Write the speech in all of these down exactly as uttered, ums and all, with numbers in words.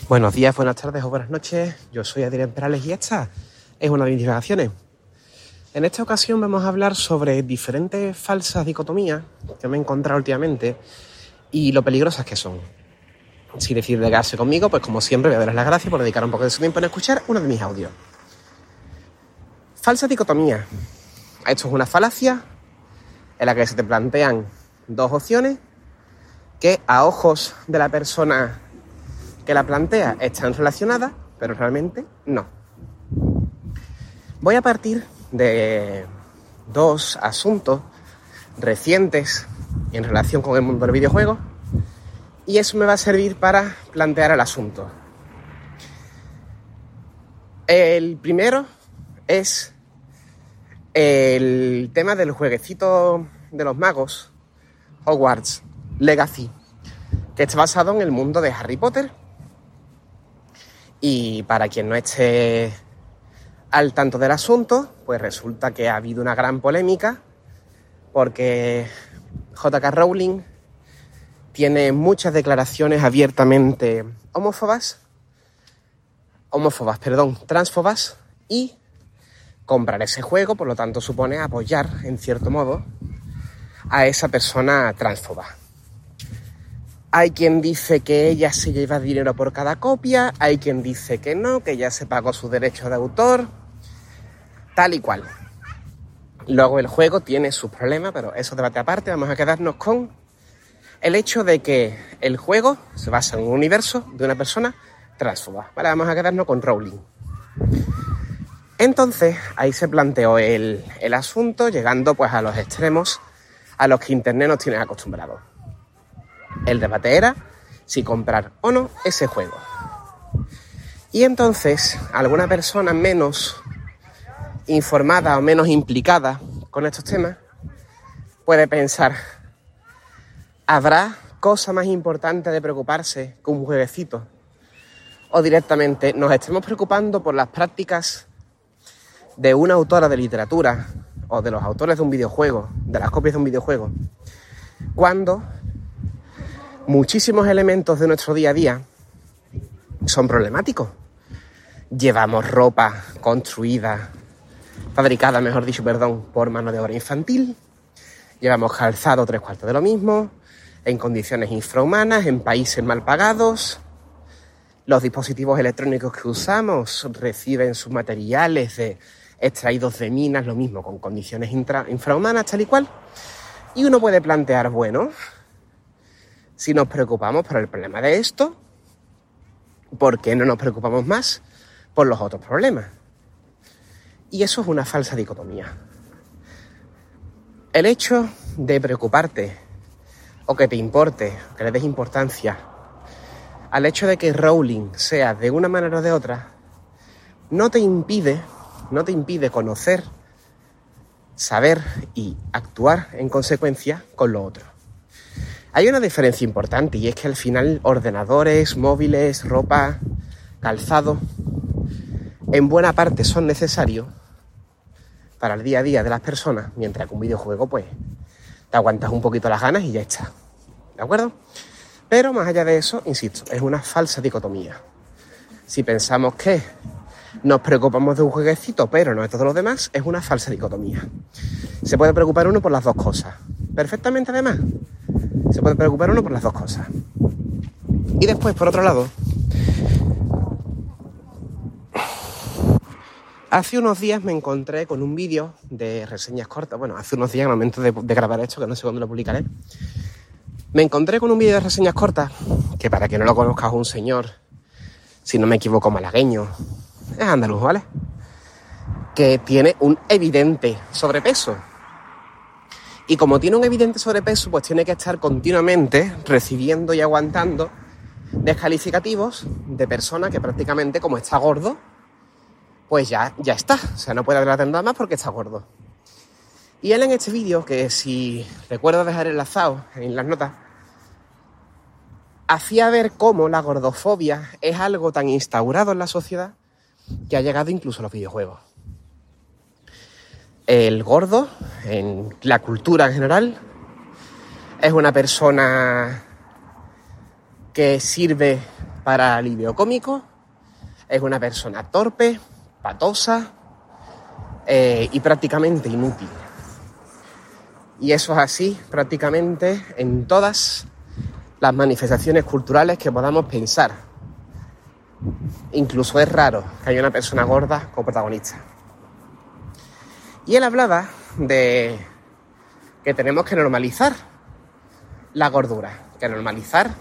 Buenos días, buenas tardes o buenas noches. Yo soy Adrián Perales y esta es una de mis divagaciones. En esta ocasión vamos a hablar sobre diferentes falsas dicotomías que me he encontrado últimamente y lo peligrosas que son. Si decide quedarse conmigo, pues como siempre voy a daros las gracias por dedicar un poco de su tiempo en escuchar uno de mis audios. Falsa dicotomía. Esto es una falacia en la que se te plantean dos opciones que a ojos de la persona que la plantea están relacionadas, pero realmente no. Voy a partir de dos asuntos recientes en relación con el mundo del videojuego y eso me va a servir para plantear el asunto. El primero es el tema del jueguecito de los magos, Hogwarts Legacy, que está basado en el mundo de Harry Potter. Y para quien no esté al tanto del asunto, pues resulta que ha habido una gran polémica porque J K Rowling tiene muchas declaraciones abiertamente homófobas, homófobas, perdón, transfobas, y comprar ese juego, por lo tanto, supone apoyar, en cierto modo, a esa persona transfoba. Hay quien dice que ella se lleva dinero por cada copia, hay quien dice que no, que ella se pagó su derecho de autor, tal y cual. Luego el juego tiene sus problemas, pero eso debate aparte. Vamos a quedarnos con el hecho de que el juego se basa en un universo de una persona transfoba. Vale, vamos a quedarnos con Rowling. Entonces, ahí se planteó el, el asunto, llegando pues a los extremos a los que Internet nos tiene acostumbrados. El debate era si comprar o no ese juego. Y entonces, alguna persona menos informada o menos implicada con estos temas puede pensar, ¿habrá cosa más importante de preocuparse que un jueguecito? O directamente nos estemos preocupando por las prácticas de una autora de literatura o de los autores de un videojuego, de las copias de un videojuego, cuando muchísimos elementos de nuestro día a día son problemáticos. Llevamos ropa construida, fabricada, mejor dicho, perdón, por mano de obra infantil. Llevamos calzado tres cuartos de lo mismo, en condiciones infrahumanas, en países mal pagados. Los dispositivos electrónicos que usamos reciben sus materiales de, extraídos de minas, lo mismo, con condiciones intra, infrahumanas, tal y cual. Y uno puede plantear, bueno, si nos preocupamos por el problema de esto, ¿por qué no nos preocupamos más por los otros problemas? Y eso es una falsa dicotomía. El hecho de preocuparte o que te importe, que le des importancia al hecho de que Rowling sea de una manera o de otra, no te impide, no te impide conocer, saber y actuar en consecuencia con lo otro. Hay una diferencia importante y es que al final ordenadores, móviles, ropa, calzado, en buena parte son necesarios para el día a día de las personas, mientras que un videojuego pues te aguantas un poquito las ganas y ya está, ¿de acuerdo? Pero más allá de eso, insisto, es una falsa dicotomía. Si pensamos que nos preocupamos de un jueguecito pero no de todo lo demás, es una falsa dicotomía. Se puede preocupar uno por las dos cosas, perfectamente además. Se puede preocupar uno por las dos cosas. Y después, por otro lado, hace unos días me encontré con un vídeo de reseñas cortas. Bueno, hace unos días, en el momento de, de grabar esto, que no sé cuándo lo publicaré, me encontré con un vídeo de reseñas cortas, que para quien no lo conozca es un señor, si no me equivoco, malagueño, es andaluz, ¿vale? Que tiene un evidente sobrepeso. Y como tiene un evidente sobrepeso, pues tiene que estar continuamente recibiendo y aguantando descalificativos de personas que prácticamente, como está gordo, pues ya, ya está. O sea, no puede hablar de nada más porque está gordo. Y él en este vídeo, que si recuerdo dejar enlazado en las notas, hacía ver cómo la gordofobia es algo tan instaurado en la sociedad que ha llegado incluso a los videojuegos. El gordo, en la cultura en general, es una persona que sirve para alivio cómico, es una persona torpe, patosa eh, y prácticamente inútil. Y eso es así prácticamente en todas las manifestaciones culturales que podamos pensar. Incluso es raro que haya una persona gorda como protagonista. Y él hablaba de que tenemos que normalizar la gordura, que normalizar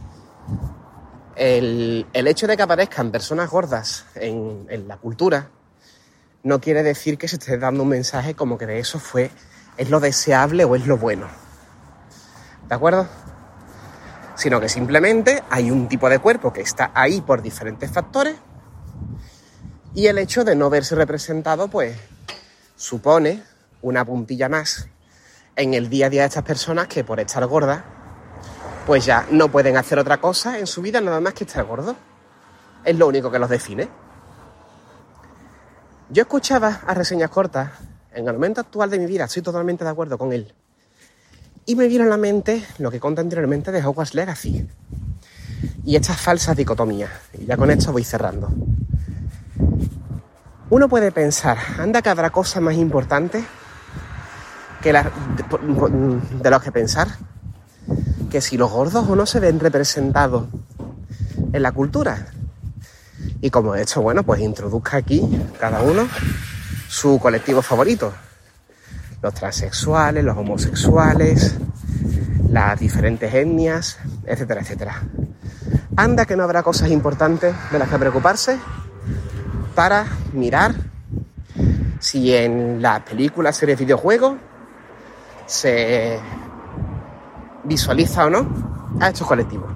el, el hecho de que aparezcan personas gordas en, en la cultura no quiere decir que se esté dando un mensaje como que de eso fue, es lo deseable o es lo bueno. ¿De acuerdo? Sino que simplemente hay un tipo de cuerpo que está ahí por diferentes factores y el hecho de no verse representado pues supone una puntilla más en el día a día de estas personas que por estar gordas pues ya no pueden hacer otra cosa en su vida nada más que estar gordos. Es lo único que los define. Yo escuchaba a Reseñas Cortas en el momento actual de mi vida, estoy totalmente de acuerdo con él. Y me vino a la mente lo que conté anteriormente de Hogwarts Legacy y estas falsas dicotomías. Y ya con esto voy cerrando. Uno puede pensar, anda que habrá cosas más importantes que la, de, de los que pensar, que si los gordos o no se ven representados en la cultura. Y como he hecho, bueno, pues introduzca aquí cada uno su colectivo favorito. Los transexuales, los homosexuales, las diferentes etnias, etcétera, etcétera. Anda que no habrá cosas importantes de las que preocuparse para mirar si en las películas, series, videojuegos se visualiza o no a estos colectivos.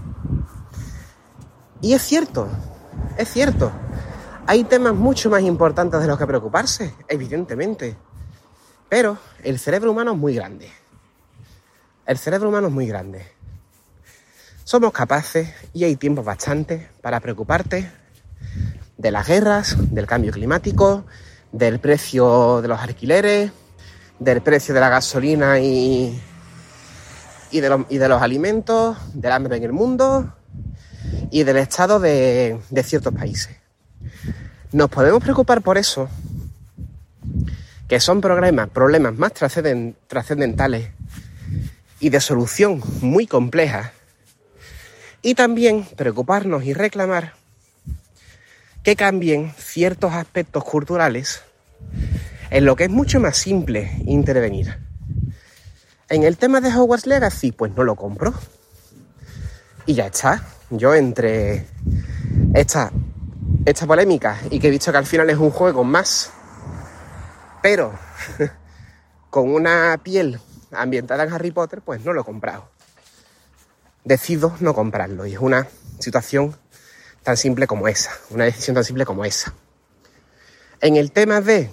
Y es cierto, es cierto. Hay temas mucho más importantes de los que preocuparse, evidentemente. Pero el cerebro humano es muy grande. El cerebro humano es muy grande. Somos capaces, y hay tiempo bastante, para preocuparte de las guerras, del cambio climático, del precio de los alquileres, del precio de la gasolina y, y, de, los, y de los alimentos, del hambre en el mundo y del estado de, de ciertos países. Nos podemos preocupar por eso, que son problemas, problemas más trascendentales y de solución muy compleja, y también preocuparnos y reclamar que cambien ciertos aspectos culturales en lo que es mucho más simple intervenir. En el tema de Hogwarts Legacy, pues no lo compro. Y ya está. Yo entre esta, esta polémica y que he visto que al final es un juego más, pero con una piel ambientada en Harry Potter, pues no lo he comprado. Decido no comprarlo y es una situación tan simple como esa, una decisión tan simple como esa. En el tema de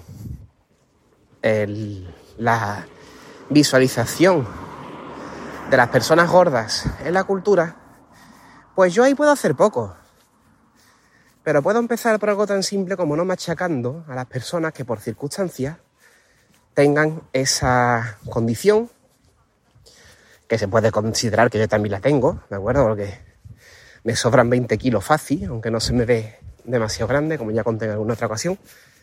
el, la visualización de las personas gordas en la cultura, pues yo ahí puedo hacer poco. Pero puedo empezar por algo tan simple como no machacando a las personas que por circunstancias tengan esa condición, que se puede considerar que yo también la tengo, ¿de acuerdo? Porque me sobran veinte kilos fácil, aunque no se me ve demasiado grande, como ya conté en alguna otra ocasión.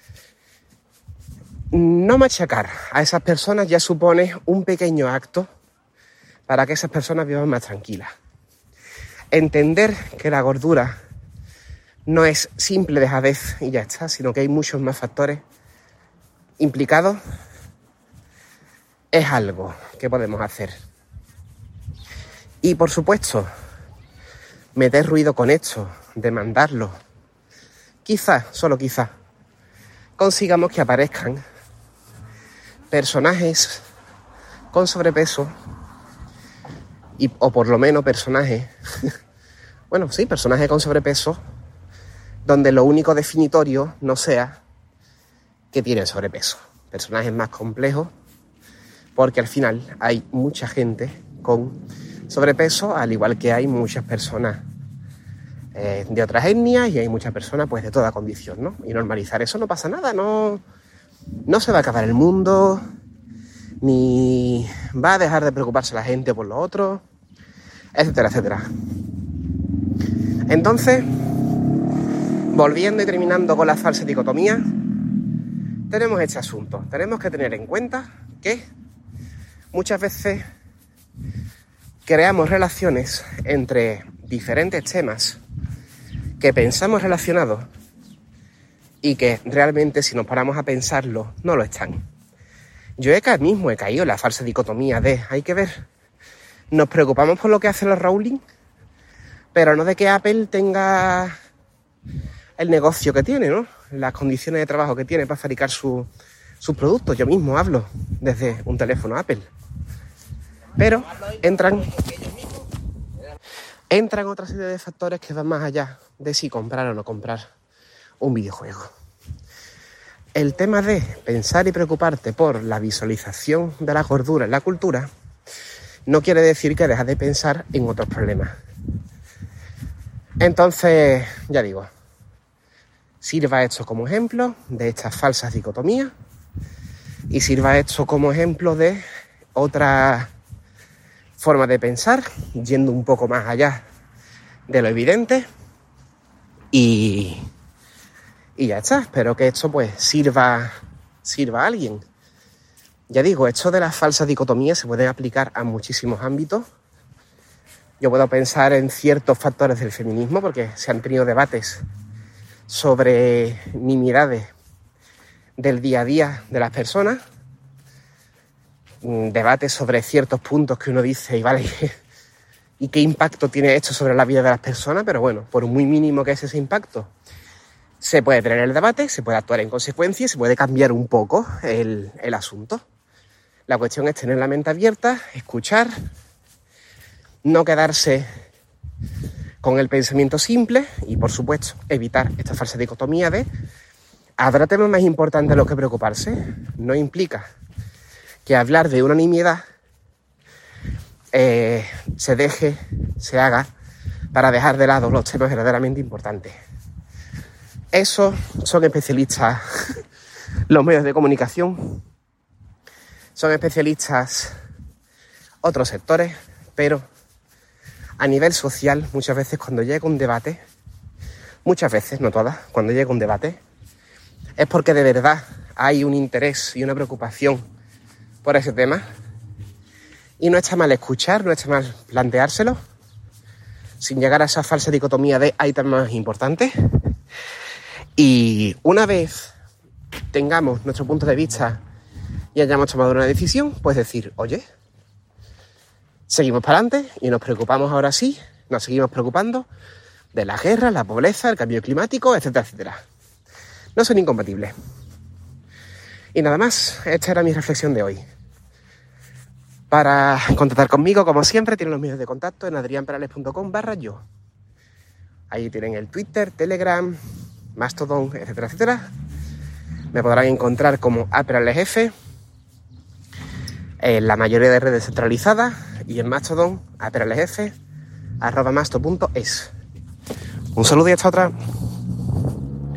No machacar a esas personas ya supone un pequeño acto para que esas personas vivan más tranquilas. Entender que la gordura no es simple dejadez y ya está, sino que hay muchos más factores implicados, es algo que podemos hacer. Y por supuesto, meter ruido con esto, demandarlo. Quizás, solo quizás, consigamos que aparezcan personajes con sobrepeso, y, o por lo menos personajes, bueno, sí, personajes con sobrepeso, donde lo único definitorio no sea que tienen sobrepeso. Personajes más complejos, porque al final hay mucha gente con sobrepeso, al igual que hay muchas personas eh, de otras etnias y hay muchas personas pues de toda condición, ¿no? Y normalizar eso no pasa nada, no, no se va a acabar el mundo, ni va a dejar de preocuparse la gente por lo otro, etcétera, etcétera. Entonces, volviendo y terminando con la falsa dicotomía, tenemos este asunto. Tenemos que tener en cuenta que muchas veces creamos relaciones entre diferentes temas que pensamos relacionados y que realmente, si nos paramos a pensarlo, no lo están. Yo he caído mismo, he caído en la falsa dicotomía de, hay que ver, nos preocupamos por lo que hacen los Rowling, pero no de que Apple tenga el negocio que tiene, ¿no? Las condiciones de trabajo que tiene para fabricar su, sus productos. Yo mismo hablo desde un teléfono Apple. Pero entran, entran otra serie de factores que van más allá de si comprar o no comprar un videojuego. El tema de pensar y preocuparte por la visualización de la gordura en la cultura no quiere decir que dejas de pensar en otros problemas. Entonces, ya digo, sirva esto como ejemplo de estas falsas dicotomías y sirva esto como ejemplo de otra forma de pensar, yendo un poco más allá de lo evidente y, y ya está. Espero que esto pues sirva, sirva a alguien. Ya digo, esto de las falsas dicotomías se puede aplicar a muchísimos ámbitos. Yo puedo pensar en ciertos factores del feminismo porque se han tenido debates sobre nimiedades del día a día de las personas, debates sobre ciertos puntos que uno dice y vale, y qué impacto tiene esto sobre la vida de las personas, pero bueno, por muy mínimo que es ese impacto, se puede tener el debate, se puede actuar en consecuencia y se puede cambiar un poco el, el asunto. La cuestión es tener la mente abierta, escuchar, no quedarse con el pensamiento simple y, por supuesto, evitar esta falsa dicotomía de ¿habrá temas más importantes de los que preocuparse? No implica que hablar de una nimiedad eh, se deje, se haga para dejar de lado los temas verdaderamente importantes. Eso son especialistas los medios de comunicación, son especialistas otros sectores, pero a nivel social, muchas veces cuando llega un debate, muchas veces, no todas, cuando llega un debate, es porque de verdad hay un interés y una preocupación por ese tema. Y no está mal escuchar, no está mal planteárselo, sin llegar a esa falsa dicotomía de hay temas más importantes. Y una vez tengamos nuestro punto de vista y hayamos tomado una decisión, pues decir, oye, seguimos para adelante y nos preocupamos ahora sí, nos seguimos preocupando de la guerra, la pobreza, el cambio climático, etcétera, etcétera. No son incompatibles. Y nada más, esta era mi reflexión de hoy. Para contactar conmigo, como siempre, tienen los medios de contacto en adrianperales.com barra yo. Ahí tienen el Twitter, Telegram, Mastodon, etcétera, etcétera. Me podrán encontrar como aperalesf en la mayoría de redes centralizadas y en Mastodon, aperalesf, arroba masto punto es. Un saludo y hasta otra.